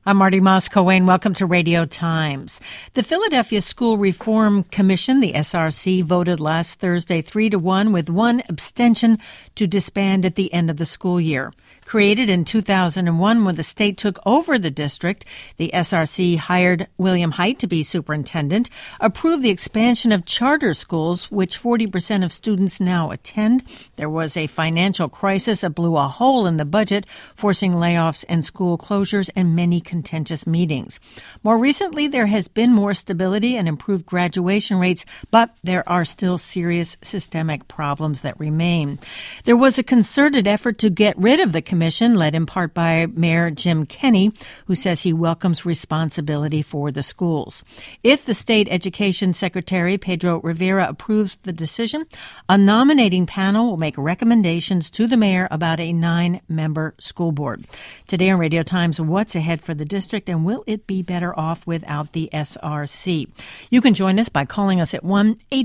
I'm Marty Moss-Coane. Welcome to Radio Times. The Philadelphia School Reform Commission, the SRC, voted last Thursday 3-1 with one abstention to disband at the end of the school year. Created in 2001 when the state took over the district, the SRC hired William Hite to be superintendent, approved the expansion of charter schools, which 40% of students now attend. There was a financial crisis that blew a hole in the budget, forcing layoffs and school closures and many contentious meetings. More recently, there has been more stability and improved graduation rates, but there are still serious systemic problems that remain. There was a concerted effort to get rid of the commission, led in part by Mayor Jim Kenney, who says he welcomes responsibility for the schools. If the state education secretary, Pedro Rivera, approves the decision, a nominating panel will make recommendations to the mayor about a 9-member school board. Today on Radio Times, what's ahead for the district, and will it be better off without the SRC? You can join us by calling us at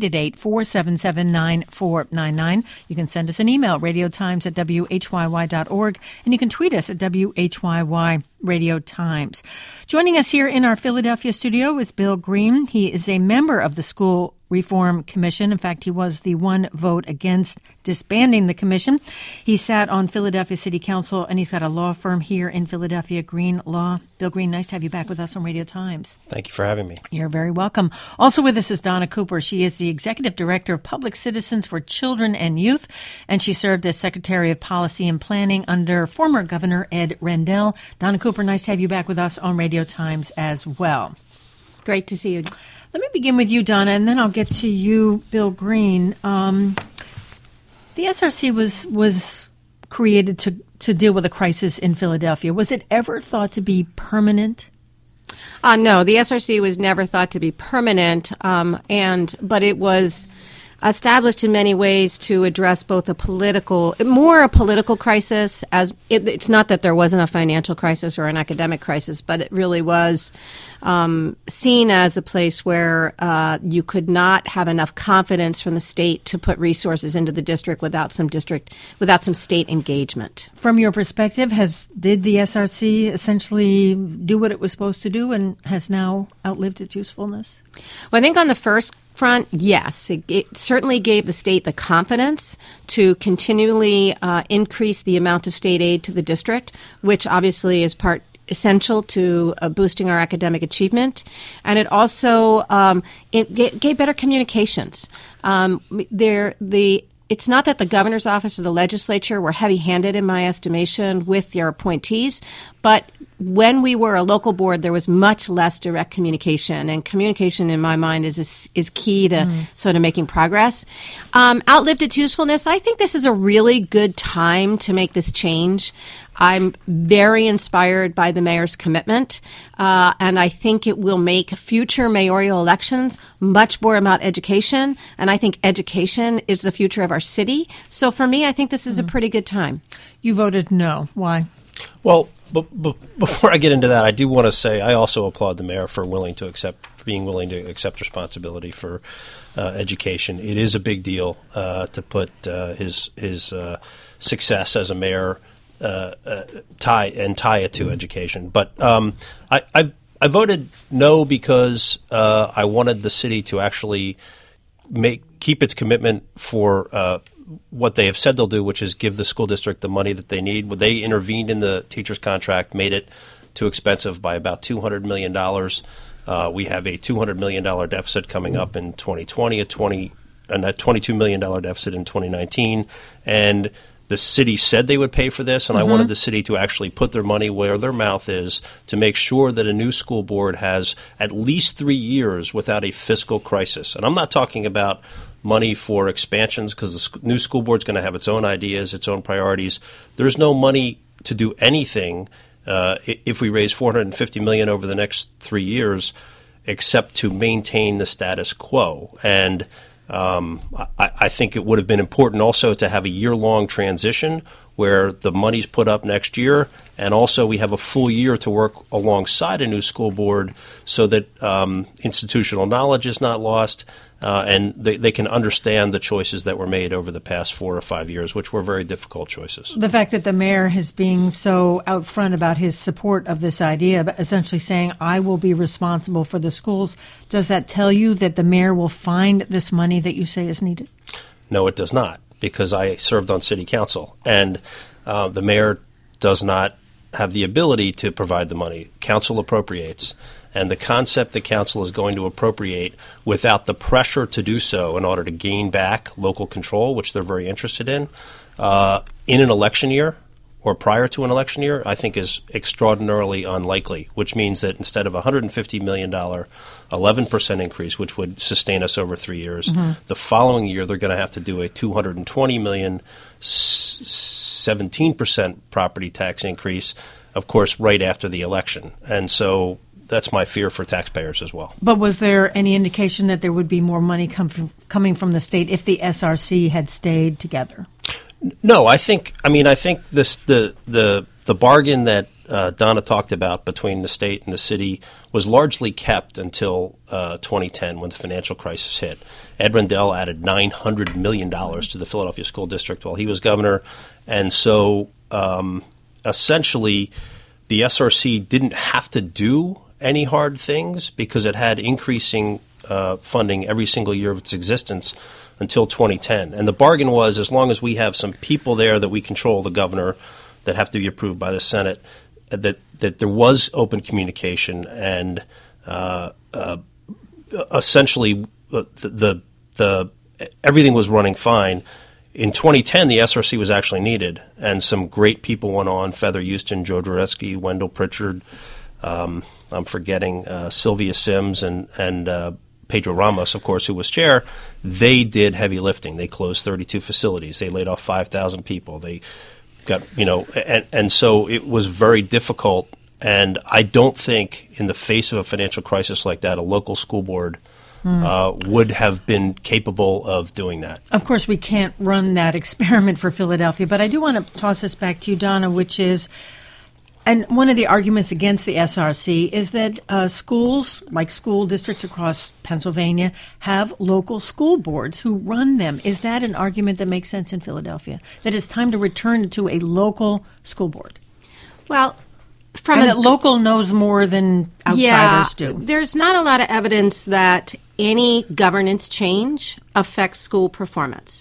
1-888-477-9499. You can send us an email, radiotimes@whyy.org, and you can tweet us at WHYY Radio Times. Joining us here in our Philadelphia studio is Bill Green. He is a member of the School Reform Commission. In fact, he was the one vote against disbanding the commission. He sat on Philadelphia City Council, and he's got a law firm here in Philadelphia, Green Law. Bill Green, nice to have you back with us on Radio Times. Thank you for having me. You're very welcome. Also with us is Donna Cooper. She is the Executive Director of Public Citizens for Children and Youth, and she served as Secretary of Policy and Planning under former Governor Ed Rendell. Donna Cooper, nice to have you back with us on Radio Times as well. Great to see you. Let me begin with you, Donna, and then I'll get to you, Bill Green. The SRC was created to deal with a crisis in Philadelphia. Was it ever thought to be permanent? No, the SRC was never thought to be permanent, but it was established in many ways to address both a political crisis. As it's not that there wasn't a financial crisis or an academic crisis, but it really was seen as a place where you could not have enough confidence from the state to put resources into the district without some state engagement. From your perspective, did the SRC essentially do what it was supposed to do and has now outlived its usefulness? Well, I think on the first front, yes. It certainly gave the state the confidence to continually increase the amount of state aid to the district, which obviously is essential to boosting our academic achievement. And it also it gave better communications. It's not that the governor's office or the legislature were heavy-handed, in my estimation, with their appointees, but when we were a local board, there was much less direct communication, and communication, in my mind, is key to sort of making progress. Outlived its usefulness. I think this is a really good time to make this change. I'm very inspired by the mayor's commitment, and I think it will make future mayoral elections much more about education, and I think education is the future of our city. So for me, I think this is a pretty good time. You voted no. Why? Well, before I get into that, I do want to say I also applaud the mayor for being willing to accept responsibility for education. It is a big deal to put his success as a mayor tie it to education. But I voted no because I wanted the city to actually keep its commitment for what they have said they'll do, which is give the school district the money that they need. They intervened in the teacher's contract, made it too expensive by about $200 million. We have a $200 million deficit coming up in 2020, and a $22 million deficit in 2019. And the city said they would pay for this, and I wanted the city to actually put their money where their mouth is to make sure that a new school board has at least 3 years without a fiscal crisis. And I'm not talking about money for expansions because the new school board is going to have its own ideas, its own priorities. There's no money to do anything if we raise $450 million over the next 3 years except to maintain the status quo. And I think it would have been important also to have a year-long transition where the money's put up next year, and also we have a full year to work alongside a new school board so that institutional knowledge is not lost, and they can understand the choices that were made over the past 4 or 5 years, which were very difficult choices. The fact that the mayor is being so out front about his support of this idea, but essentially saying, I will be responsible for the schools, does that tell you that the mayor will find this money that you say is needed? No, it does not, because I served on city council, and the mayor does not have the ability to provide the money. Council appropriates. And the concept that council is going to appropriate without the pressure to do so in order to gain back local control, which they're very interested in an election year or prior to an election year, I think is extraordinarily unlikely, which means that instead of a $150 million 11% increase, which would sustain us over 3 years, the following year they're going to have to do a $220 million 17% property tax increase, of course, right after the election. And so that's my fear for taxpayers as well. But was there any indication that there would be more money coming from the state if the SRC had stayed together? No, I think this the bargain that Donna talked about between the state and the city was largely kept until 2010 when the financial crisis hit. Ed Rendell added $900 million to the Philadelphia School District while he was governor, and so essentially the SRC didn't have to do any hard things because it had increasing funding every single year of its existence until 2010. And the bargain was, as long as we have some people there that we control, the governor, that have to be approved by the Senate, that there was open communication and essentially the everything was running fine. In 2010, the SRC was actually needed, and some great people went on: Feather Houston, Joe Dvoretsky, Wendell Pritchard. I'm forgetting Sylvia Sims and Pedro Ramos, of course, who was chair. They did heavy lifting. They closed 32 facilities. They laid off 5,000 people. They got, and so it was very difficult. And I don't think in the face of a financial crisis like that, a local school board would have been capable of doing that. Of course, we can't run that experiment for Philadelphia, but I do want to toss this back to you, Donna, which is, and one of the arguments against the SRC is that schools, like school districts across Pennsylvania, have local school boards who run them. Is that an argument that makes sense in Philadelphia, that it's time to return to a local school board? Well, that local knows more than outsiders do. There's not a lot of evidence that any governance change affects school performance.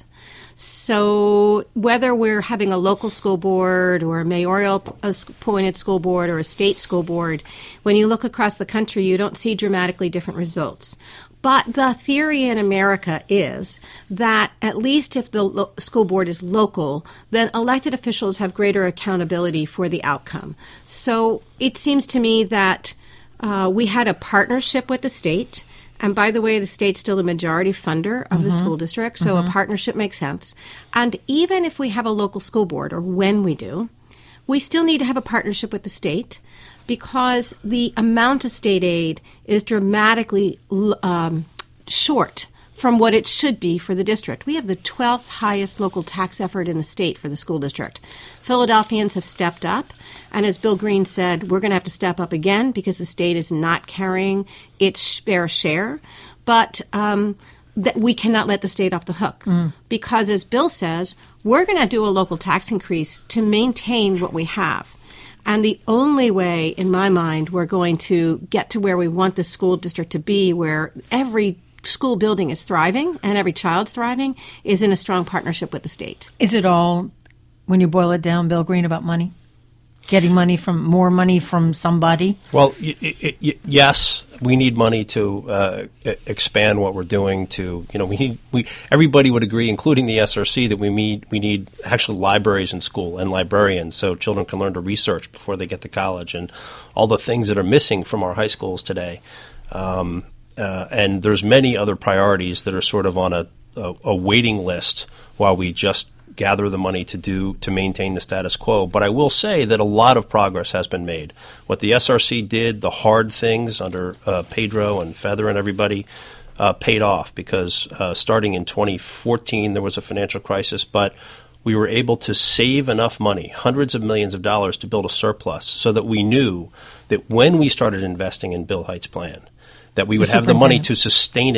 So whether we're having a local school board or a mayoral appointed school board or a state school board, when you look across the country, you don't see dramatically different results. But the theory in America is that at least if the school board is local, then elected officials have greater accountability for the outcome. So it seems to me that we had a partnership with the state. And by the way, the state's still the majority funder of the school district, so a partnership makes sense. And even if we have a local school board, or when we do, we still need to have a partnership with the state because the amount of state aid is dramatically short from what it should be for the district. We have the 12th highest local tax effort in the state for the school district. Philadelphians have stepped up, and as Bill Green said, we're going to have to step up again because the state is not carrying its fair share. But that we cannot let the state off the hook because, as Bill says, we're going to do a local tax increase to maintain what we have. And the only way, in my mind, we're going to get to where we want the school district to be, where every school building is thriving and every child's thriving, is in a strong partnership with the state. Is it all, when you boil it down, Bill Green, about money? Getting more money from somebody? Well, yes, we need money to expand what we're doing. Everybody would agree, including the SRC, that we need actually libraries in school and librarians so children can learn to research before they get to college and all the things that are missing from our high schools today. And there's many other priorities that are sort of on a waiting list while we just gather the money to maintain the status quo. But I will say that a lot of progress has been made. What the SRC did, the hard things under Pedro and Feather and everybody, paid off because starting in 2014 there was a financial crisis, but we were able to save enough money, hundreds of millions of dollars, to build a surplus so that we knew that when we started investing in Bill Height's plan, that we would have the money to sustain it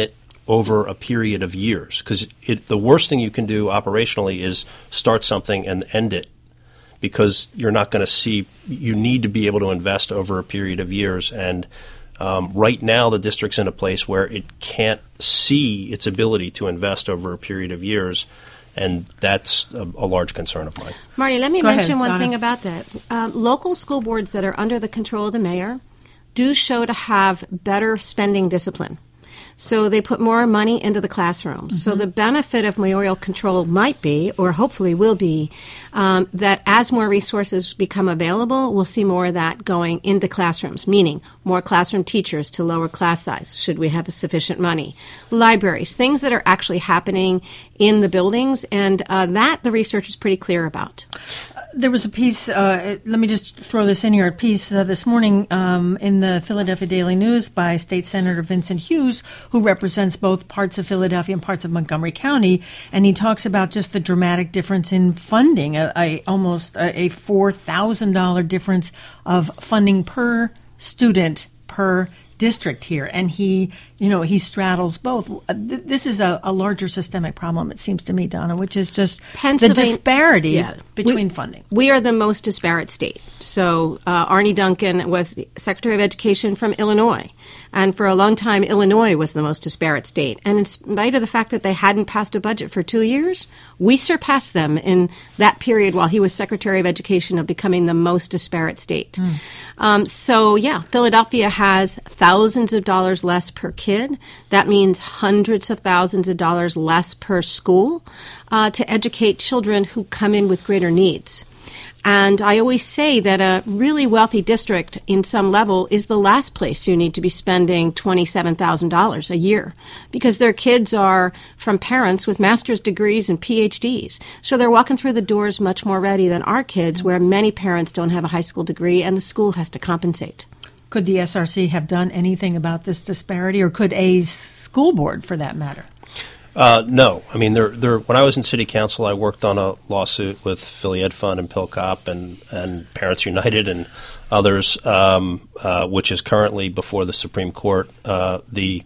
over a period of years, because the worst thing you can do operationally is start something and end it, because you're not going to see. You need to be able to invest over a period of years, and right now the district's in a place where it can't see its ability to invest over a period of years, and that's a large concern of mine. Marty, let me mention one thing about that. Local school boards that are under the control of the mayor do show to have better spending discipline. So they put more money into the classrooms. Mm-hmm. So the benefit of mayoral control might be, or hopefully will be, that as more resources become available, we'll see more of that going into classrooms, meaning more classroom teachers to lower class size, should we have sufficient money. Libraries, things that are actually happening in the buildings, and that the research is pretty clear about. There was a piece, let me just throw this in here, a piece this morning in the Philadelphia Daily News by State Senator Vincent Hughes, who represents both parts of Philadelphia and parts of Montgomery County, and he talks about just the dramatic difference in funding, almost a $4,000 difference of funding per student per district here, and he straddles both. This is a larger systemic problem, it seems to me, Donna, which is just the disparity between funding. We are the most disparate state. So Arne Duncan was the Secretary of Education from Illinois, and for a long time Illinois was the most disparate state. And in spite of the fact that they hadn't passed a budget for 2 years, we surpassed them in that period while he was Secretary of Education of becoming the most disparate state. Philadelphia has thousands of dollars less per kid. That means hundreds of thousands of dollars less per school to educate children who come in with greater needs. And I always say that a really wealthy district in some level is the last place you need to be spending $27,000 a year, because their kids are from parents with master's degrees and PhDs. So they're walking through the doors much more ready than our kids, where many parents don't have a high school degree and the school has to compensate. Could the SRC have done anything about this disparity, or could a school board, for that matter? No. I mean, when I was in city council, I worked on a lawsuit with Philly Ed Fund and PillCop and Parents United and others, which is currently before the Supreme Court. The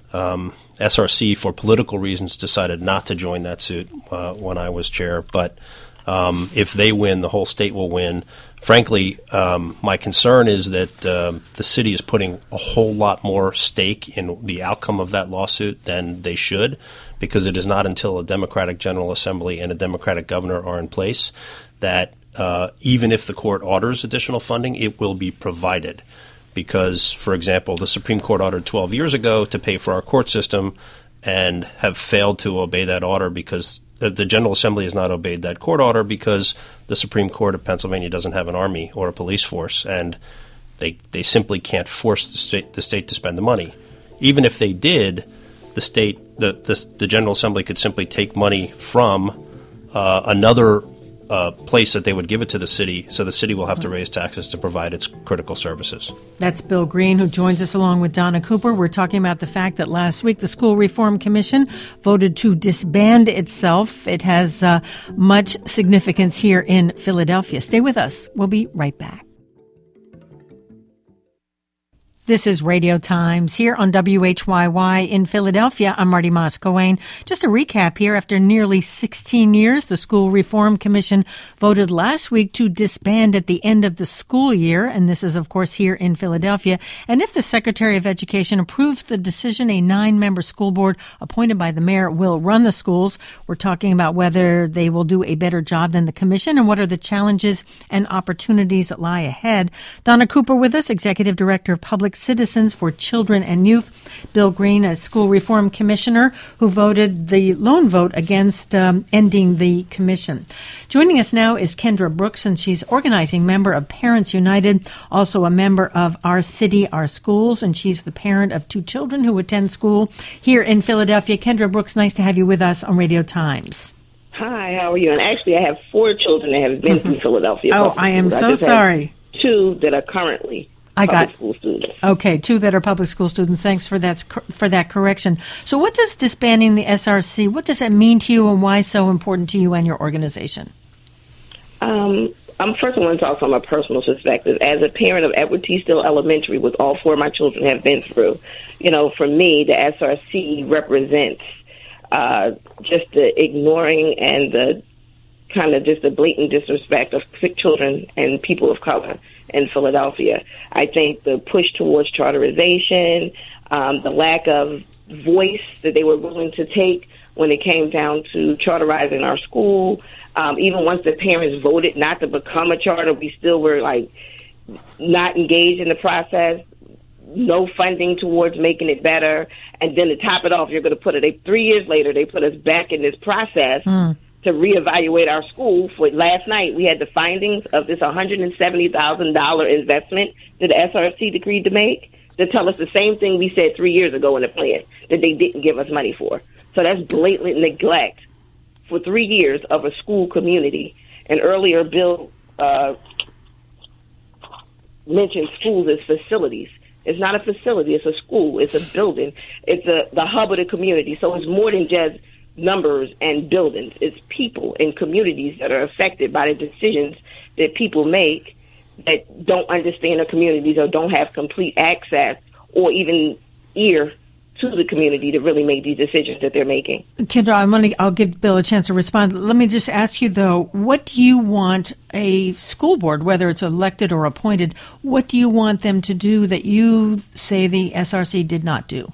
SRC, for political reasons, decided not to join that suit when I was chair. But if they win, the whole state will win. Frankly, my concern is that the city is putting a whole lot more stake in the outcome of that lawsuit than they should, because it is not until a Democratic General Assembly and a Democratic governor are in place that even if the court orders additional funding, it will be provided. Because, for example, the Supreme Court ordered 12 years ago to pay for our court system and have failed to obey that order because the General Assembly has not obeyed that court order because the Supreme Court of Pennsylvania doesn't have an army or a police force, and they simply can't force the state to spend the money. Even if they did, the General Assembly could simply take money from another place that they would give it to the city, so the city will have to raise taxes to provide its critical services. That's Bill Green, who joins us along with Donna Cooper. We're talking about the fact that last week the School Reform Commission voted to disband itself. It has much significance here in Philadelphia. Stay with us. We'll be right back. This is Radio Times here on WHYY in Philadelphia. I'm Marty Moscowane. Just a recap here. After nearly 16 years, the School Reform Commission voted last week to disband at the end of the school year. And this is, of course, here in Philadelphia. And if the Secretary of Education approves the decision, a 9-member school board appointed by the mayor will run the schools. We're talking about whether they will do a better job than the commission and what are the challenges and opportunities that lie ahead. Donna Cooper with us, Executive Director of Public Citizens for Children and Youth. Bill Green, a school reform commissioner who voted the lone vote against ending the commission. Joining us now is Kendra Brooks, and she's organizing member of Parents United, also a member of Our City, Our Schools, and she's the parent of 2 children who attend school here in Philadelphia. Kendra Brooks, nice to have you with us on Radio Times. Hi, how are you? And actually, I have 4 children that have been through Philadelphia. Oh, I am so sorry. 2 that are currently public school students. Okay, 2 that are public school students. Thanks for that correction. So what does disbanding the SRC, what does that mean to you, and why so important to you and your organization? I'm first I want to talk from a personal perspective. As a parent of Edward T. Still Elementary, which all four of my children have been through, for me, the SRC represents just the ignoring and the kind of just the blatant disrespect of sick children and people of color in Philadelphia. I think the push towards charterization, the lack of voice that they were willing to take when it came down to charterizing our school, even once the parents voted not to become a charter, we still were not engaged in the process. No funding towards making it better. And then to top it off, you're going to put it 3 years later, they put us back in this process to reevaluate our school. For last night, we had the findings of this $170,000 investment that the SRC agreed to make to tell us the same thing we said 3 years ago in the plan that they didn't give us money for. So that's blatant neglect for 3 years of a school community. And earlier, Bill mentioned schools as facilities. It's not a facility. It's a school. It's a building. It's the hub of the community. So it's more than just numbers and buildings. It's people and communities that are affected by the decisions that people make that don't understand the communities or don't have complete access or even ear to the community to really make these decisions that they're making. Kendra, I'll give Bill a chance to respond. Let me just ask you, though, what do you want a school board, whether it's elected or appointed, what do you want them to do that you say the SRC did not do?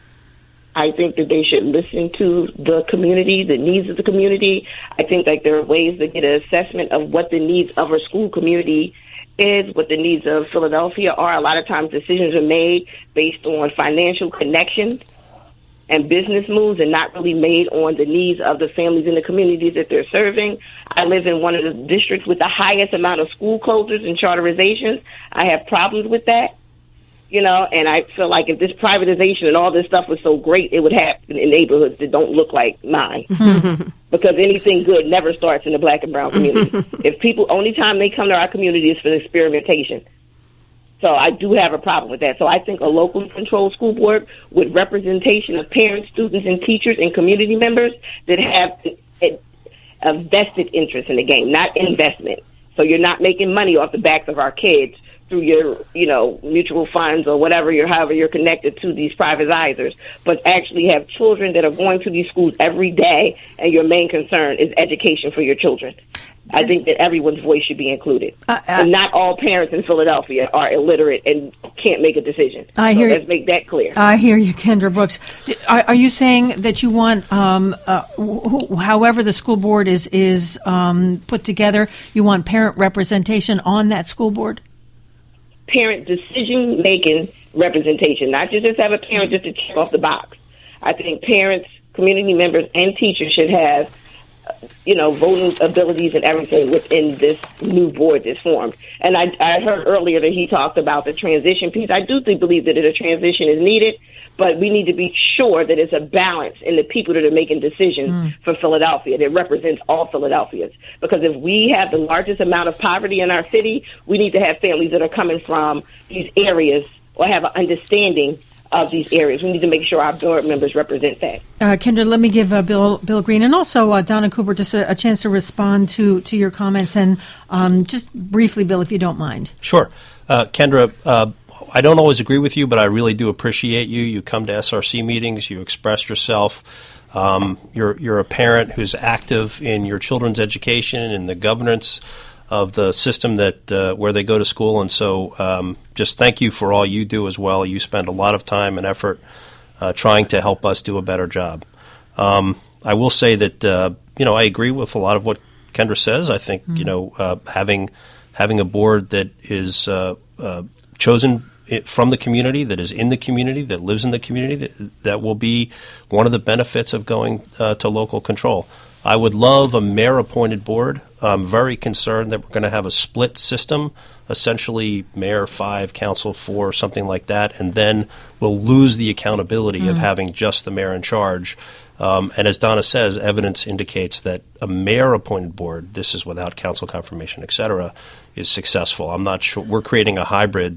I think that they should listen to the community, the needs of the community. I think there are ways to get an assessment of what the needs of our school community is, what the needs of Philadelphia are. A lot of times decisions are made based on financial connections and business moves and not really made on the needs of the families in the communities that they're serving. I live in one of the districts with the highest amount of school closures and charterizations. I have problems with that, and I feel like if this privatization and all this stuff was so great, it would happen in neighborhoods that don't look like mine. Because anything good never starts in the black and brown community. Only time they come to our community is for experimentation. So I do have a problem with that. So I think a locally controlled school board with representation of parents, students, and teachers and community members that have a vested interest in the game, not investment. So you're not making money off the backs of our kids through your, mutual funds or however you're connected to these privatizers, but actually have children that are going to these schools every day, and your main concern is education for your children. I think that everyone's voice should be included. And not all parents in Philadelphia are illiterate and can't make a decision. Let's make that clear. I hear you, Kendra Brooks. Are you saying that you want, however the school board is put together, you want parent representation on that school board? Parent decision-making representation, not just have a parent just to check off the box. I think parents, community members, and teachers should have, voting abilities and everything within this new board that's formed. And I heard earlier that he talked about the transition piece. I do believe that a transition is needed, but we need to be sure that it's a balance in the people that are making decisions for Philadelphia that represents all Philadelphians. Because if we have the largest amount of poverty in our city, we need to have families that are coming from these areas or have an understanding of these areas. We need to make sure our board members represent that. Kendra, let me give Bill Green and also Donna Cooper just a chance to respond to your comments. And just briefly, Bill, if you don't mind. Sure. Kendra, I don't always agree with you, but I really do appreciate you. You come to SRC meetings. You express yourself. You're a parent who's active in your children's education and the governance of the system that where they go to school. And so just thank you for all you do as well. You spend a lot of time and effort trying to help us do a better job. I will say that, I agree with a lot of what Kendra says. I think, having a board that is chosen from the community, that is in the community, that lives in the community, that will be one of the benefits of going to local control. I would love a mayor-appointed board. I'm very concerned that we're going to have a split system, essentially mayor 5, council 4, something like that, and then we'll lose the accountability of having just the mayor in charge. And as Donna says, evidence indicates that a mayor-appointed board, this is without council confirmation, et cetera, is successful. I'm not sure. We're creating a hybrid that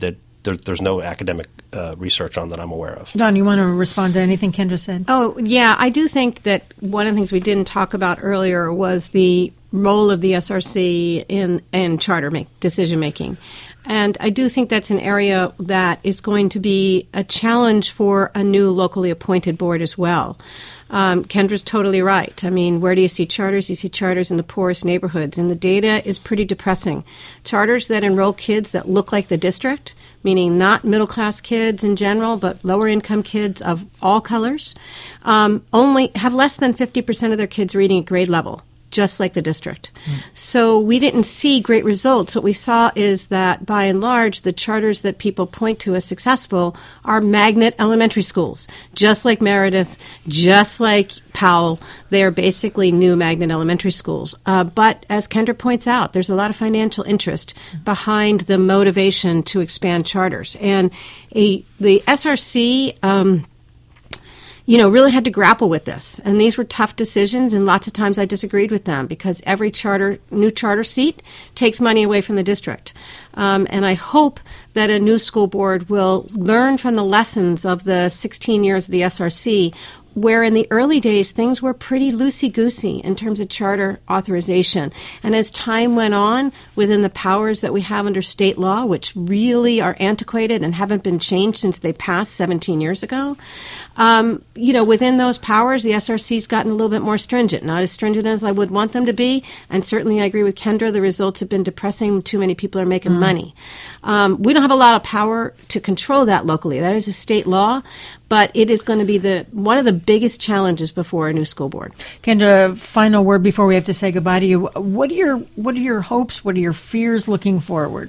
there's no academic research on that I'm aware of. Dawn, you want to respond to anything Kendra said? Oh, yeah. I do think that one of the things we didn't talk about earlier was the role of the SRC in charter decision making. And I do think that's an area that is going to be a challenge for a new locally appointed board as well. Kendra's totally right. I mean, where do you see charters? You see charters in the poorest neighborhoods, and the data is pretty depressing. Charters that enroll kids that look like the district, meaning not middle-class kids in general, but lower-income kids of all colors, only have less than 50% of their kids reading at grade level, just like the district. So we didn't see great results. What we saw is that, by and large, the charters that people point to as successful are magnet elementary schools, just like Meredith, just like Powell. They are basically new magnet elementary schools. But as Kendra points out, there's a lot of financial interest behind the motivation to expand charters. And the SRC really had to grapple with this. And these were tough decisions, and lots of times I disagreed with them because every new charter seat takes money away from the district. And I hope that a new school board will learn from the lessons of the 16 years of the SRC, where in the early days things were pretty loosey-goosey in terms of charter authorization. And as time went on, within the powers that we have under state law, which really are antiquated and haven't been changed since they passed 17 years ago, within those powers, the SRC's gotten a little bit more stringent. Not as stringent as I would want them to be, and certainly I agree with Kendra, the results have been depressing. Too many people are making money. We don't have a lot of power to control that locally. That is a state law, but it is going to be one of the biggest challenges before a new school board. Kendra, final word before we have to say goodbye to you. What are your hopes? What are your fears looking forward?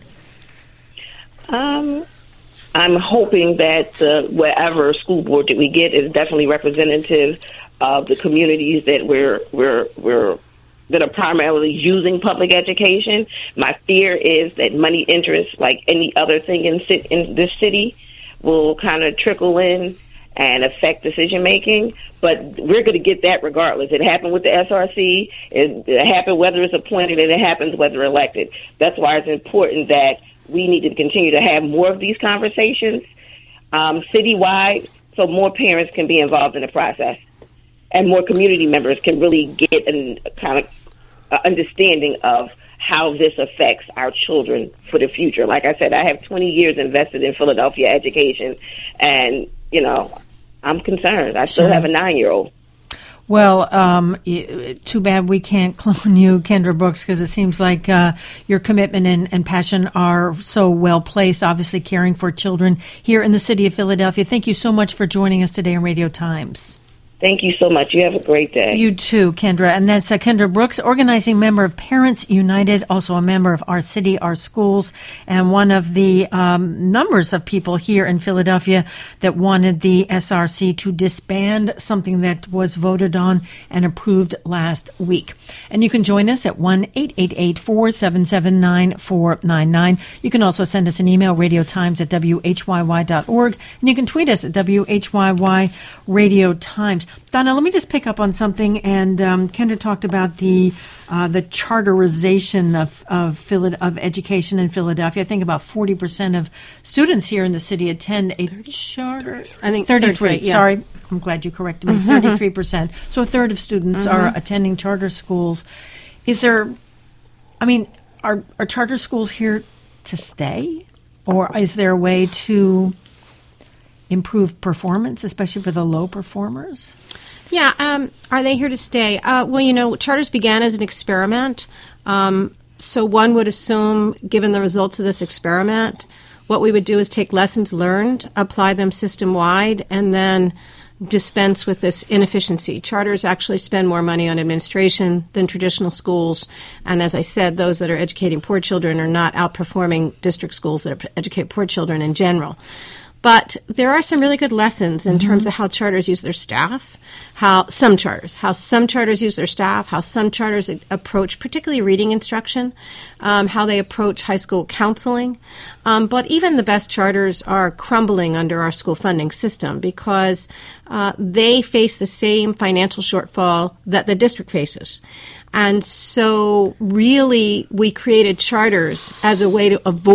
I'm hoping that whatever school board that we get is definitely representative of the communities that that are primarily using public education. My fear is that money interests, like any other thing in this city, will kind of trickle in and affect decision making. But we're going to get that regardless. It happened with the SRC. It happened whether it's appointed, and it happens whether elected. That's why it's important that we need to continue to have more of these conversations citywide, so more parents can be involved in the process, and more community members can really get a kind of understanding of how this affects our children for the future. Like I said, I have 20 years invested in Philadelphia education, and, I'm concerned. I still have a 9-year-old. Well, too bad we can't clone you, Kendra Brooks, because it seems like your commitment and passion are so well placed, obviously caring for children here in the city of Philadelphia. Thank you so much for joining us today on Radio Times. Thank you so much. You have a great day. You too, Kendra. And that's Kendra Brooks, organizing member of Parents United, also a member of Our City, Our Schools, and one of the numbers of people here in Philadelphia that wanted the SRC to disband, something that was voted on and approved last week. And you can join us at 1-888-477-9499. You can also send us an email, radiotimes@whyy.org, and you can tweet us at WHYY Radio Times. Donna, let me just pick up on something. And Kendra talked about the charterization of education in Philadelphia. I think about 40% of students here in the city attend a charter. I think 33. Yeah. Sorry, I'm glad you corrected me. 33%. So a third of students are attending charter schools. Are charter schools here to stay, or is there a way to improve performance, especially for the low performers? Yeah, are they here to stay? Charters began as an experiment. So one would assume, given the results of this experiment, what we would do is take lessons learned, apply them system-wide, and then dispense with this inefficiency. Charters actually spend more money on administration than traditional schools. And as I said, those that are educating poor children are not outperforming district schools that educate poor children in general. But there are some really good lessons in terms of how charters use their staff, how some charters use their staff, how some charters approach particularly reading instruction, how they approach high school counseling. But even the best charters are crumbling under our school funding system because they face the same financial shortfall that the district faces. And so really we created charters as a way to avoid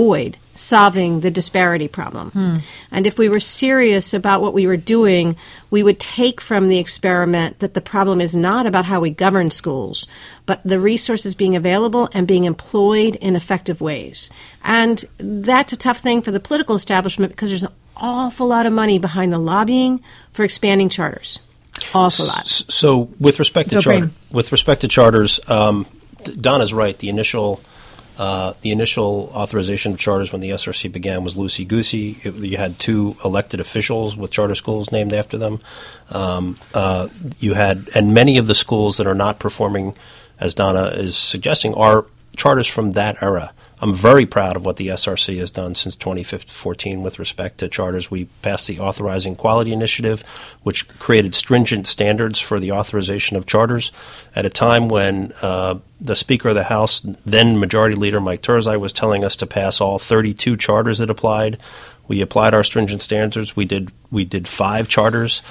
solving the disparity problem. And if we were serious about what we were doing, we would take from the experiment that the problem is not about how we govern schools, but the resources being available and being employed in effective ways. And that's a tough thing for the political establishment because there's an awful lot of money behind the lobbying for expanding charters. Awful lot. So with respect to charters, Donna's right. The initial authorization of charters when the SRC began was loosey-goosey. You had 2 elected officials with charter schools named after them. You had, and many of the schools that are not performing, as Donna is suggesting, are charters from that era. I'm very proud of what the SRC has done since 2014 with respect to charters. We passed the Authorizing Quality Initiative, which created stringent standards for the authorization of charters at a time when the Speaker of the House, then Majority Leader Mike Turzai, was telling us to pass all 32 charters that applied. We applied our stringent standards. We did 5 charters,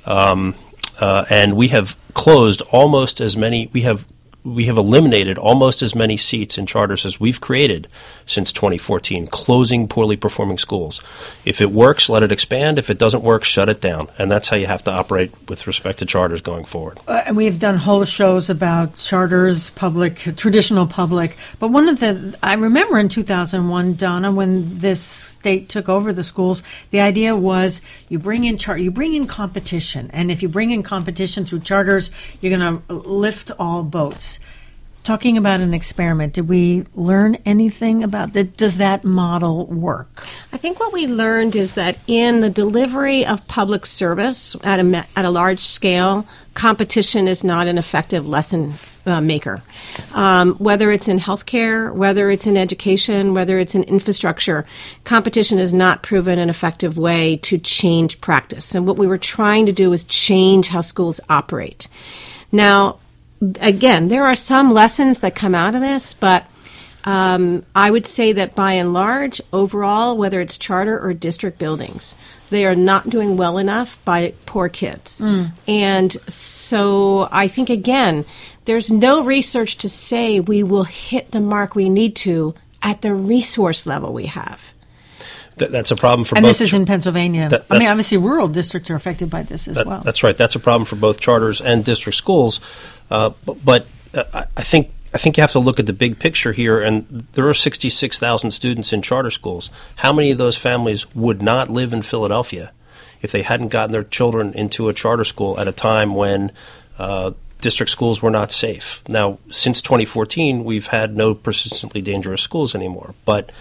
and we have closed almost as many. We have eliminated almost as many seats in charters as we've created since 2014, closing poorly performing schools. If it works, let it expand. If it doesn't work, shut it down. And that's how you have to operate with respect to charters going forward. And we've done whole shows about charters, public, traditional public. But one of I remember in 2001, Donna, when this state took over the schools, the idea was you bring in competition. And if you bring in competition through charters, you're going to lift all boats. Talking about an experiment, did we learn anything about that? Does that model work? I think what we learned is that in the delivery of public service at a large scale, competition is not an effective lesson maker. Whether it's in healthcare, whether it's in education, whether it's in infrastructure, competition has not proven an effective way to change practice. And what we were trying to do is change how schools operate. Now, again, there are some lessons that come out of this, but I would say that by and large, overall, whether it's charter or district buildings, they are not doing well enough by poor kids. And so I think, again, there's no research to say we will hit the mark we need to at the resource level we have. That's a problem for both. And this is in Pennsylvania. Obviously, rural districts are affected by this as well. That's right. That's a problem for both charters and district schools. But I think you have to look at the big picture here, and there are 66,000 students in charter schools. How many of those families would not live in Philadelphia if they hadn't gotten their children into a charter school at a time when district schools were not safe? Now, since 2014, we've had no persistently dangerous schools anymore. But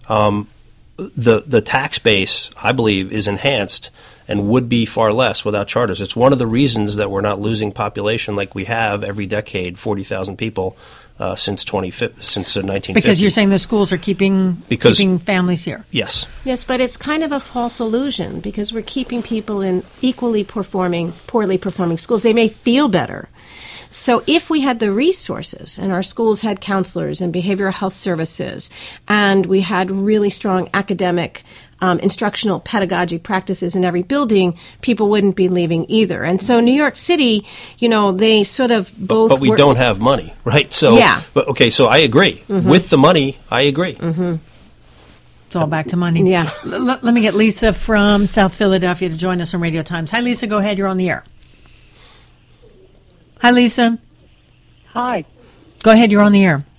the tax base, I believe, is enhanced and would be far less without charters. It's one of the reasons that we're not losing population like we have every decade, 40,000 people since 1950. Because you're saying the schools are keeping families here. Yes. Yes, but it's kind of a false illusion because we're keeping people in poorly performing schools. They may feel better. So if we had the resources and our schools had counselors and behavioral health services and we had really strong academic instructional pedagogy practices in every building, people wouldn't be leaving either. And so New York City, they sort of both But we don't have money, right? So, yeah. But, okay, so I agree. Mm-hmm. With the money, I agree. Mm-hmm. It's all back to money. Yeah. Let me get Lisa from South Philadelphia to join us on Radio Times. Hi, Lisa. Go ahead. You're on the air. Hi, Lisa. Hi. Go ahead. You're on the air.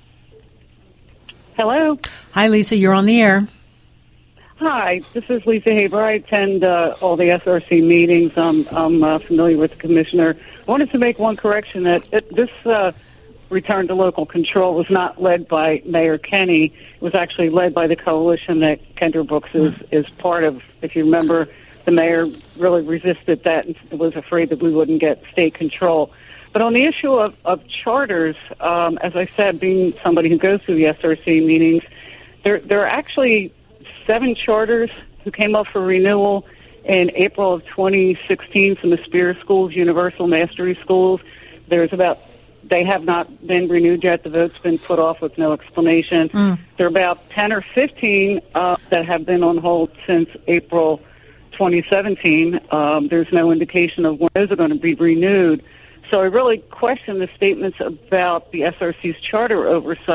Hello. Hi, Lisa. You're on the air. Hi. This is Lisa Haber. I attend all the SRC meetings. I'm familiar with the commissioner. I wanted to make one correction that this return to local control was not led by Mayor Kenney. It was actually led by the coalition that Kendra Brooks is part of. If you remember, the mayor really resisted that and was afraid that we wouldn't get state control. But on the issue of charters, as I said, being somebody who goes to the SRC meetings, there are actually 7 charters who came up for renewal in April of 2016 from the Spear Schools, Universal Mastery Schools. They have not been renewed yet. The vote's been put off with no explanation. There are about 10 or 15 that have been on hold since April 2017. There's no indication of when those are going to be renewed. So I really question the statements about the SRC's charter oversight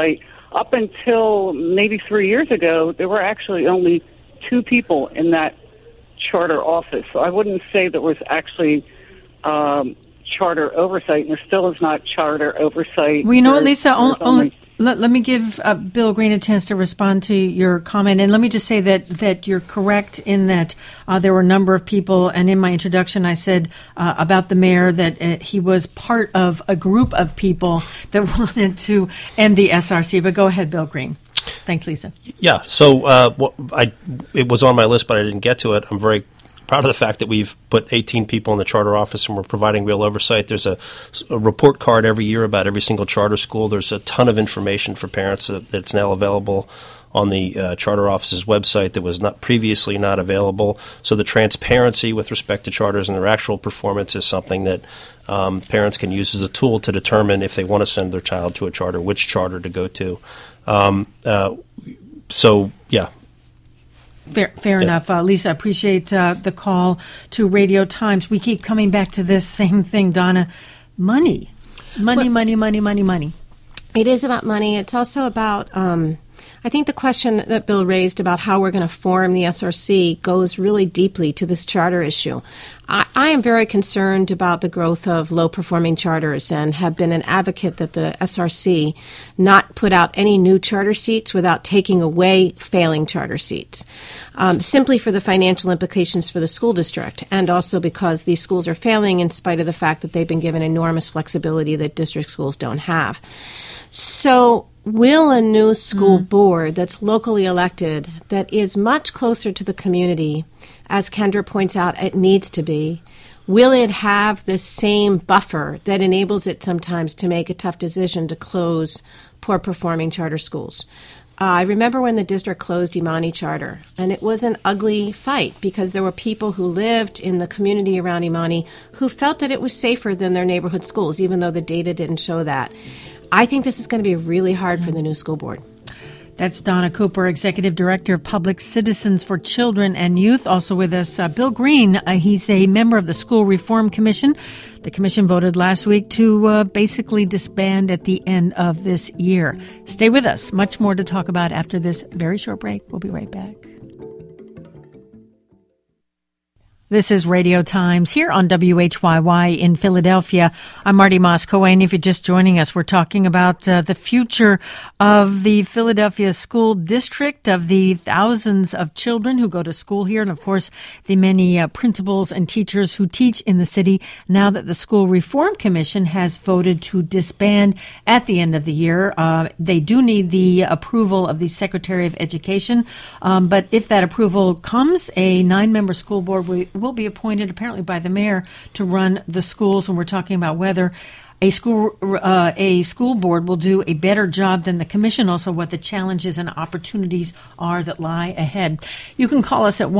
up until maybe 3 years ago, there were actually only 2 people in that charter office. So I wouldn't say there was actually charter oversight, and there still is not charter oversight. Well, you know what, Lisa, let me give Bill Green a chance to respond to your comment. And let me just say that you're correct in that there were a number of people. And in my introduction, I said about the mayor that he was part of a group of people that wanted to end the SRC. But go ahead, Bill Green. Thanks, Lisa. Yeah, so it was on my list, but I didn't get to it. I'm very proud of the fact that we've put 18 people in the charter office and we're providing real oversight. There's a report card every year about every single charter school. There's a ton of information for parents that's now available on the charter office's website that was previously not available. So the transparency with respect to charters and their actual performance is something that parents can use as a tool to determine if they want to send their child to a charter, which charter to go to. So, yeah. Fair enough. Lisa, appreciate the call to Radio Times. We keep coming back to this same thing, Donna. Money. It is about money. It's also about, I think the question that Bill raised about how we're going to form the SRC goes really deeply to this charter issue. I am very concerned about the growth of low-performing charters and have been an advocate that the SRC not put out any new charter seats without taking away failing charter seats, simply for the financial implications for the school district and also because these schools are failing in spite of the fact that they've been given enormous flexibility that district schools don't have. So will a new school board that's locally elected, that is much closer to the community, as Kendra points out, it needs to be, will it have the same buffer that enables it sometimes to make a tough decision to close poor-performing charter schools? I remember when the district closed Imani Charter, and it was an ugly fight because there were people who lived in the community around Imani who felt that it was safer than their neighborhood schools, even though the data didn't show that. I think this is going to be really hard for the new school board. That's Donna Cooper, Executive Director of Public Citizens for Children and Youth. Also with us, Bill Green. He's a member of the School Reform Commission. The commission voted last week to basically disband at the end of this year. Stay with us. Much more to talk about after this very short break. We'll be right back. This is Radio Times here on WHYY in Philadelphia. I'm Marty Moss-Cohen. If you're just joining us, we're talking about the future of the Philadelphia School District, of the thousands of children who go to school here, and of course the many principals and teachers who teach in the city now that the School Reform Commission has voted to disband at the end of the year. They do need the approval of the Secretary of Education, but if that approval comes, a 9-member school board will be appointed apparently by the mayor to run the schools, and we're talking about whether a school board will do a better job than the commission, also what the challenges and opportunities are that lie ahead. You can call us at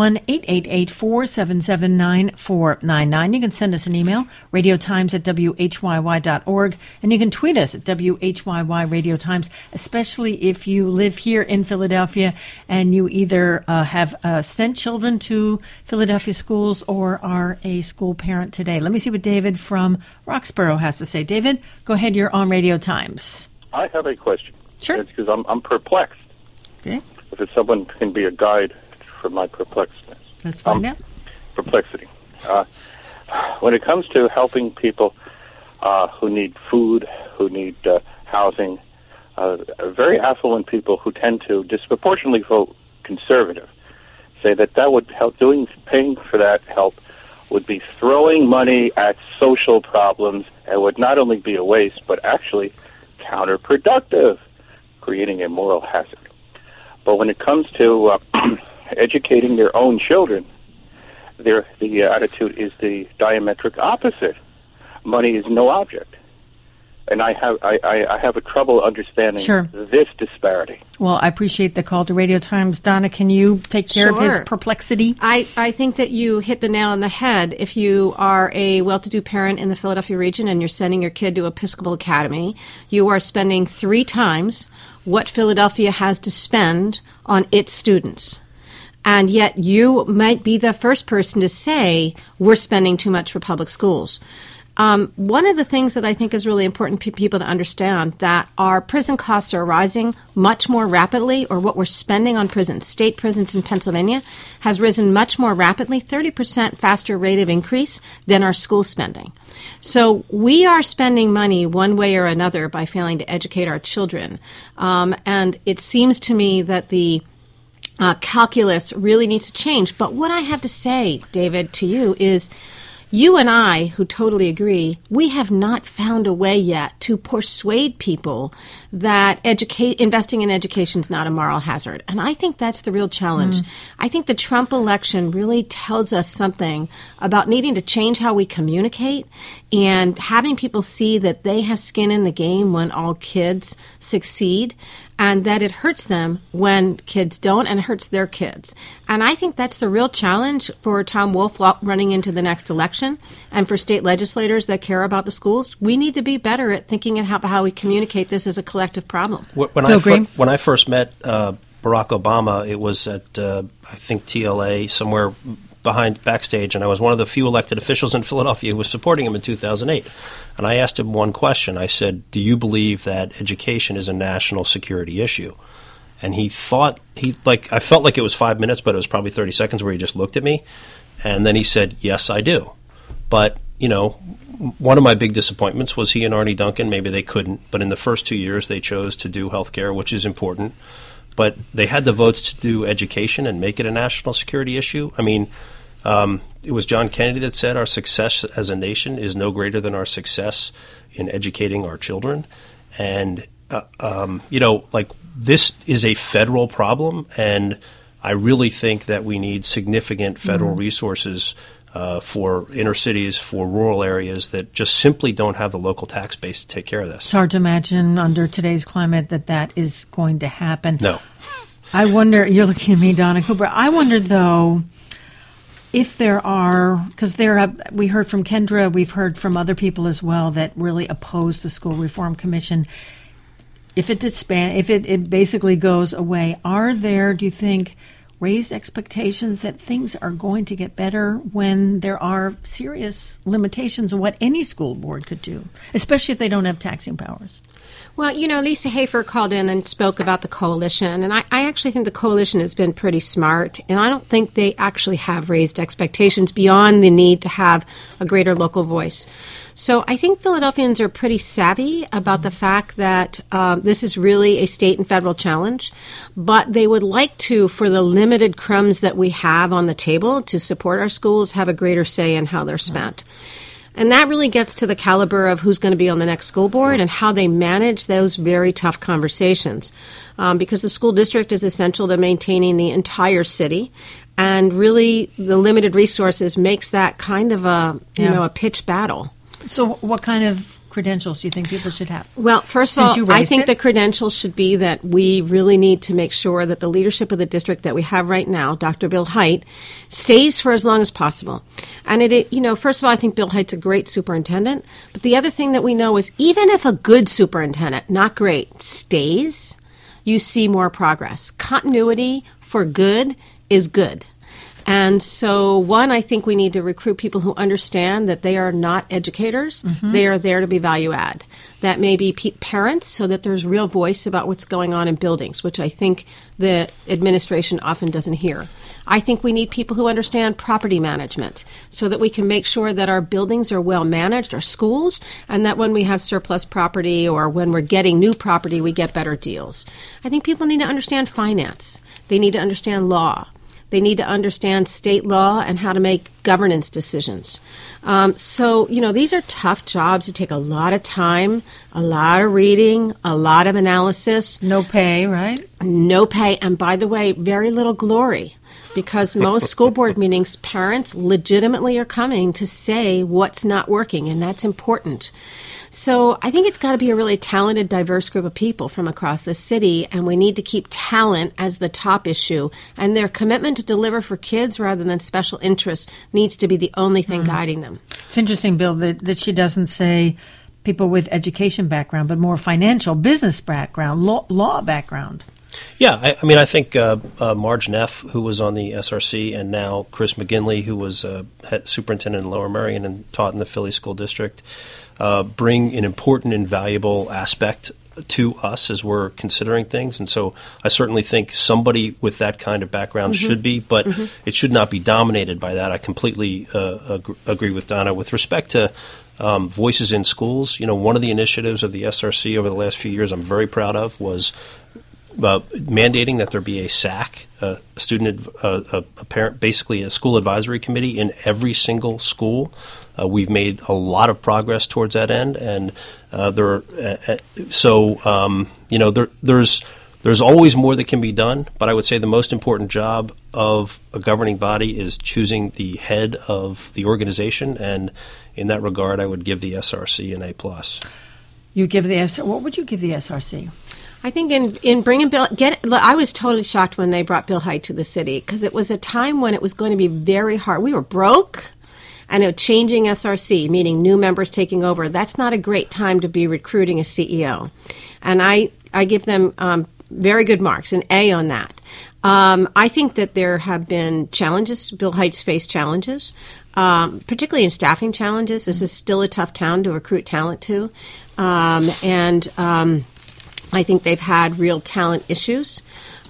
1-888-477-9499. You can send us an email, radiotimes@whyy.org, and you can tweet us at WHYY Radio Times, especially if you live here in Philadelphia and you either have sent children to Philadelphia schools or are a school parent today. Let me see what David from Roxborough has to say. David, go ahead. You're on Radio Times. I have a question. Sure. It's because I'm perplexed. Okay. If someone can be a guide for my perplexedness. Let's find out. Perplexity. When it comes to helping people who need food, who need housing, very affluent people who tend to disproportionately vote conservative say that would help, paying for that help would be throwing money at social problems and would not only be a waste, but actually counterproductive, creating a moral hazard. But when it comes to educating their own children, the attitude is the diametric opposite. Money is no object. And I have a trouble understanding this disparity. Well, I appreciate the call to Radio Times. Donna, can you take care of his perplexity? I think that you hit the nail on the head. If you are a well-to-do parent in the Philadelphia region and you're sending your kid to Episcopal Academy, you are spending 3 times what Philadelphia has to spend on its students. And yet you might be the first person to say, we're spending too much for public schools. One of the things that I think is really important for people to understand that our prison costs are rising much more rapidly, or what we're spending on prisons. State prisons in Pennsylvania has risen much more rapidly, 30% faster rate of increase than our school spending. So we are spending money one way or another by failing to educate our children. And it seems to me that the calculus really needs to change. But what I have to say, David, to you is you and I, who totally agree, we have not found a way yet to persuade people that investing in education is not a moral hazard. And I think that's the real challenge. I think the Trump election really tells us something about needing to change how we communicate and having people see that they have skin in the game when all kids succeed, and that it hurts them when kids don't, and it hurts their kids. And I think that's the real challenge for Tom Wolf running into the next election, and for state legislators that care about the schools. We need to be better at thinking about how we communicate this as a collective problem. When I first met Barack Obama, it was at, I think, TLA, somewhere backstage, and I was one of the few elected officials in Philadelphia who was supporting him in 2008. And I asked him one question. I said, do you believe that education is a national security issue? And I felt like it was 5 minutes, but it was probably 30 seconds where he just looked at me. And then he said, yes, I do. But, one of my big disappointments was he and Arne Duncan, maybe they couldn't, but in the first 2 years they chose to do health care, which is important. But they had the votes to do education and make it a national security issue. I mean, it was John Kennedy that said our success as a nation is no greater than our success in educating our children. And, this is a federal problem, and I really think that we need significant federal resources for inner cities, for rural areas that just simply don't have the local tax base to take care of this. It's hard to imagine under today's climate that is going to happen. No. I wonder, you're looking at me, Donna Cooper, I wonder, though, if there are, because we heard from Kendra, we've heard from other people as well that really oppose the School Reform Commission. If it basically goes away, are there, do you think, raised expectations that things are going to get better when there are serious limitations of what any school board could do, especially if they don't have taxing powers? Well, Lisa Hafer called in and spoke about the coalition, and I actually think the coalition has been pretty smart, and I don't think they actually have raised expectations beyond the need to have a greater local voice. So I think Philadelphians are pretty savvy about the fact that this is really a state and federal challenge, but they would like to, for the limited crumbs that we have on the table to support our schools, have a greater say in how they're spent. And that really gets to the caliber of who's going to be on the next school board and how they manage those very tough conversations. Because the school district is essential to maintaining the entire city. And really, the limited resources makes that kind of a pitched battle. So what kind of credentials do you think people should have? Well, first of all, I think the credentials should be that we really need to make sure that the leadership of the district that we have right now, Dr. Bill Hite, stays for as long as possible. And first of all, I think Bill Hite's a great superintendent. But the other thing that we know is even if a good superintendent, not great, stays, you see more progress. Continuity for good is good. And so, I think we need to recruit people who understand that they are not educators. Mm-hmm. They are there to be value add. That may be parents, so that there's real voice about what's going on in buildings, which I think the administration often doesn't hear. I think we need people who understand property management so that we can make sure that our buildings are well managed, our schools, and that when we have surplus property or when we're getting new property, we get better deals. I think people need to understand finance. They need to understand law. They need to understand state law and how to make governance decisions. These are tough jobs that take a lot of time, a lot of reading, a lot of analysis. No pay, right? No pay. And by the way, very little glory. Because most school board meetings, parents legitimately are coming to say what's not working, and that's important. So I think it's got to be a really talented, diverse group of people from across the city, and we need to keep talent as the top issue. And their commitment to deliver for kids rather than special interests needs to be the only thing guiding them. It's interesting, Bill, that she doesn't say people with education background, but more financial, business background, law background. Yeah, I mean, I think Marge Neff, who was on the SRC, and now Chris McGinley, who was head superintendent in Lower Merion and taught in the Philly School District, bring an important and valuable aspect to us as we're considering things. And so I certainly think somebody with that kind of background should be, but it should not be dominated by that. I completely agree with Donna. With respect to voices in schools, one of the initiatives of the SRC over the last few years I'm very proud of was mandating that there be a SAC, a parent, basically a school advisory committee in every single school. We've made a lot of progress towards that end, and there's always more that can be done. But I would say the most important job of a governing body is choosing the head of the organization, and in that regard, I would give the SRC an A+. You give the what would you give the SRC? I think in bringing Bill, I was totally shocked when they brought Bill Hite to the city because it was a time when it was going to be very hard. We were broke, and a changing SRC, meaning new members taking over. That's not a great time to be recruiting a CEO. And I give them very good marks, an A on that. I think that there have been challenges. Bill Hite's faced challenges, particularly in staffing challenges. This is still a tough town to recruit talent to. I think they've had real talent issues,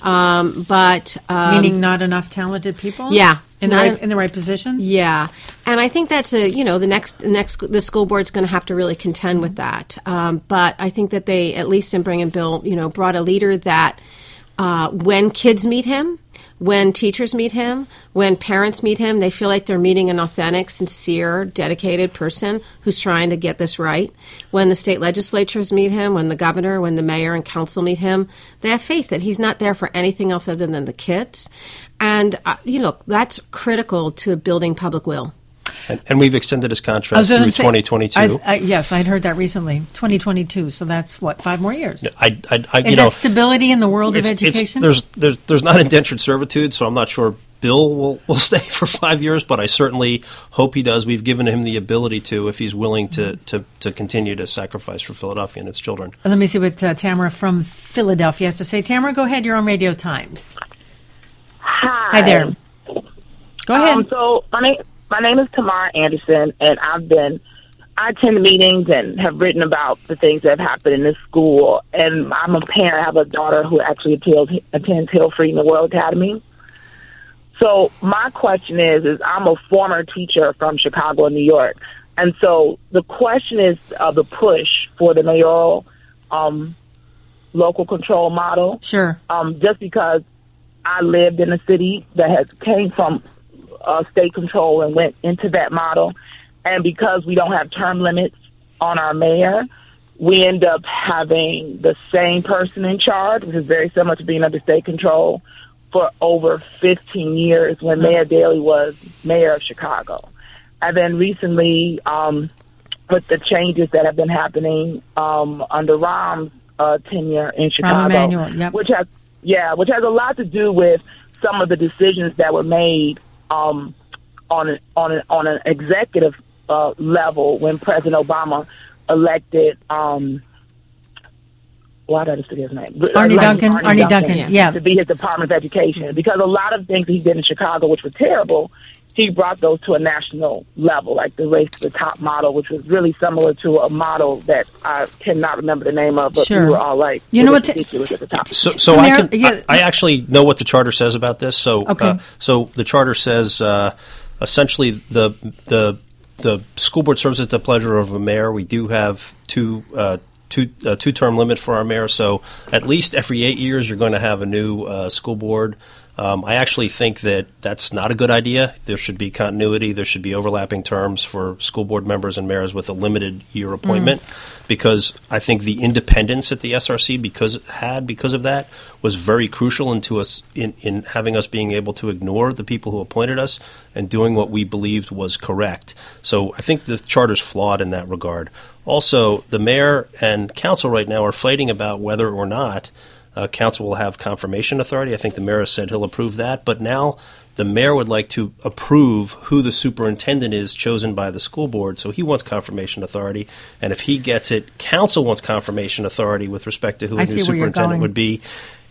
meaning not enough talented people. Yeah, in the right positions. Yeah, and I think that's the school board's going to have to really contend with that. But I think that they, at least in bringing Bill, brought a leader that when kids meet him, when teachers meet him, when parents meet him, they feel like they're meeting an authentic, sincere, dedicated person who's trying to get this right. When the state legislatures meet him, when the governor, when the mayor and council meet him, they have faith that he's not there for anything else other than the kids. And, that's critical to building public will. And we've extended his contract through 2022. Yes, I'd heard that recently. 2022. So that's 5 more years. Is that stability in the world of education? There's not indentured servitude, so I'm not sure Bill will stay for 5 years, but I certainly hope he does. We've given him the ability to, if he's willing to continue to sacrifice for Philadelphia and its children. Let me see what Tamara from Philadelphia has to say. Tamara, go ahead. You're on Radio Times. Hi there. Go ahead. So my name is Tamara Anderson, and I attend meetings and have written about the things that have happened in this school. And I'm a parent. I have a daughter who actually attends Hill Freedom World Academy. So my question is I'm a former teacher from Chicago and New York. And so the question is the push for the mayoral local control model. Sure. Just because I lived in a city that came from state control and went into that model. And because we don't have term limits on our mayor, we end up having the same person in charge, which is very similar to being under state control, for over 15 years when Mayor Daley was mayor of Chicago. And then recently, with the changes that have been happening under Rahm's tenure in Chicago, which has a lot to do with some of the decisions that were made on an executive level when President Obama elected why did I just forget his name? Arne Duncan, yeah. To be his Department of Education. Because a lot of things he did in Chicago, which were terrible, he brought those to a national level, like the Race to the Top model, which was really similar to a model that I cannot remember the name of, but sure. we were all like, ridiculous at the top. So I actually know what the charter says about this. So, okay. So the charter says essentially the school board serves at the pleasure of a mayor. We do have two-term limit for our mayor, so at least every 8 years you're going to have a new school board. I actually think that that's not a good idea. There should be continuity. There should be overlapping terms for school board members and mayors with a limited year appointment because I think the independence that the SRC because of that was very crucial in having us being able to ignore the people who appointed us and doing what we believed was correct. So I think the charter's flawed in that regard. Also, the mayor and council right now are fighting about whether or not council will have confirmation authority. I think the mayor has said he'll approve that, but now the mayor would like to approve who the superintendent is chosen by the school board, so he wants confirmation authority, and if he gets it, council wants confirmation authority with respect to who a new superintendent would be.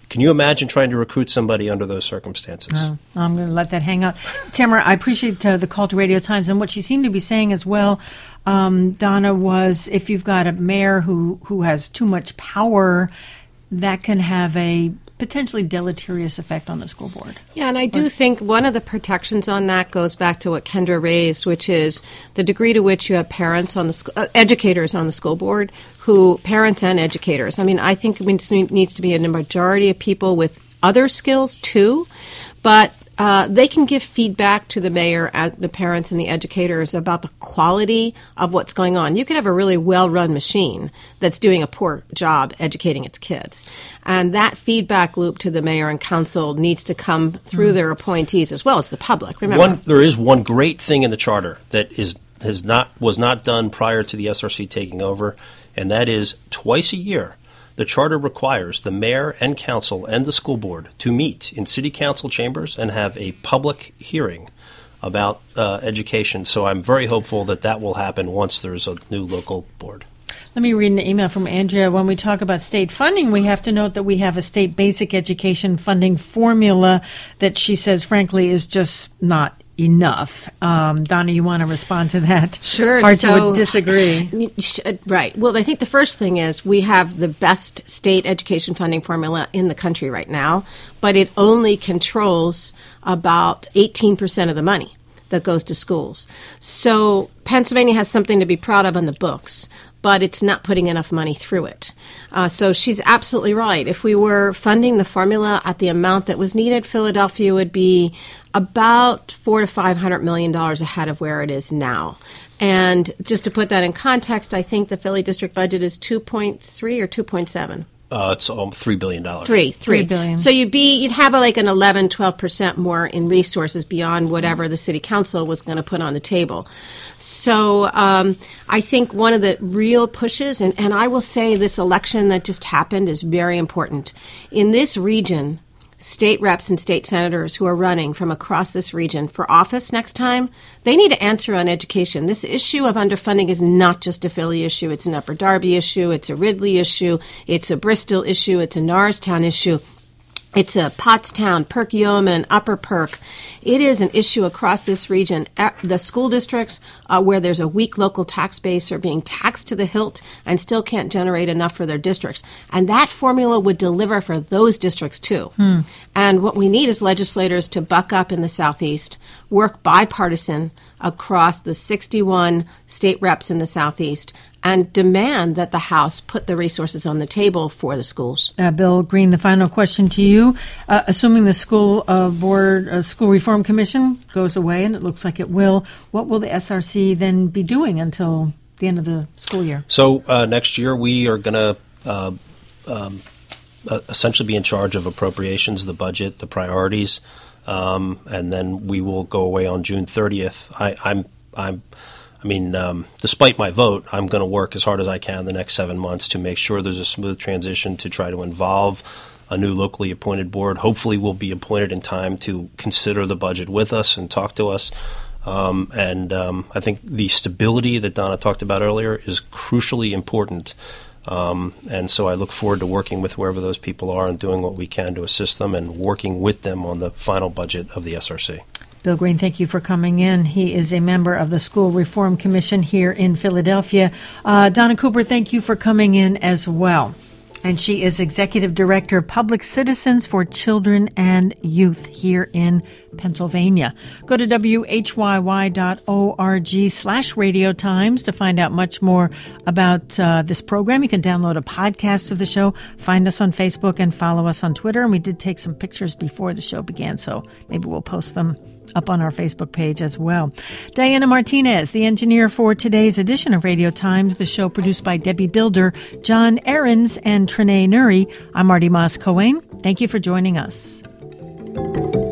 can you imagine trying to recruit somebody under those circumstances? I'm going to let that hang out. Tamara, I appreciate the call to Radio Times. And what she seemed to be saying as well, Donna, was if you've got a mayor who has too much power, that can have a potentially deleterious effect on the school board. Yeah, and I do think one of the protections on that goes back to what Kendra raised, which is the degree to which you have parents on the educators on the school board, parents and educators. I mean, I think it needs to be a majority of people with other skills too, but they can give feedback to the mayor, the parents, and the educators about the quality of what's going on. You could have a really well-run machine that's doing a poor job educating its kids. And that feedback loop to the mayor and council needs to come through their appointees as well as the public. Remember, there is one great thing in the charter that was not done prior to the SRC taking over, and that is twice a year. The charter requires the mayor and council and the school board to meet in city council chambers and have a public hearing about education. So I'm very hopeful that will happen once there's a new local board. Let me read an email from Andrea. When we talk about state funding, we have to note that we have a state basic education funding formula that she says, frankly, is just not enough. Donna, you want to respond to that? Sure. Hard to disagree. Right. Well, I think the first thing is we have the best state education funding formula in the country right now, but it only controls about 18% of the money that goes to schools. So Pennsylvania has something to be proud of on the books, but it's not putting enough money through it. So she's absolutely right. If we were funding the formula at the amount that was needed, Philadelphia would be about $400 to $500 million ahead of where it is now. And just to put that in context, I think the Philly district budget is 2.3 or 2.7. It's $3 billion. $3 billion. So you'd have like an 11-12% more in resources beyond whatever the city council was going to put on the table. So I think one of the real pushes, and I will say this election that just happened is very important. In this region, state reps and state senators who are running from across this region for office next time, they need to answer on education. This issue of underfunding is not just a Philly issue. It's an Upper Darby issue. It's a Ridley issue. It's a Bristol issue. It's a Norristown issue. It's a Pottstown, Perkiomen, Upper Perk. It is an issue across this region. The school districts where there's a weak local tax base are being taxed to the hilt and still can't generate enough for their districts. And that formula would deliver for those districts too. And what we need is legislators to buck up in the Southeast, work bipartisan across the 61 state reps in the Southeast, and demand that the House put the resources on the table for the schools. Bill Green, the final question to you. Assuming the school reform commission goes away, and it looks like it will, what will the SRC then be doing until the end of the school year? So next year we are going to essentially be in charge of appropriations, the budget, the priorities, and then we will go away on June 30th. Despite my vote, I'm going to work as hard as I can the next 7 months to make sure there's a smooth transition to try to involve a new locally appointed board. Hopefully we'll be appointed in time to consider the budget with us and talk to us. I think the stability that Donna talked about earlier is crucially important. And so I look forward to working with wherever those people are and doing what we can to assist them and working with them on the final budget of the SRC. Bill Green, thank you for coming in. He is a member of the School Reform Commission here in Philadelphia. Donna Cooper, thank you for coming in as well. And she is Executive Director of Public Citizens for Children and Youth here in Pennsylvania. Go to whyy.org/Radio Times to find out much more about this program. You can download a podcast of the show, find us on Facebook, and follow us on Twitter. And we did take some pictures before the show began, so maybe we'll post them up on our Facebook page as well. Diana Martinez, the engineer for today's edition of Radio Times, the show produced by Debbie Builder, John Ahrens, and Trinae Nuri. I'm Marty Moss-Cohen. Thank you for joining us.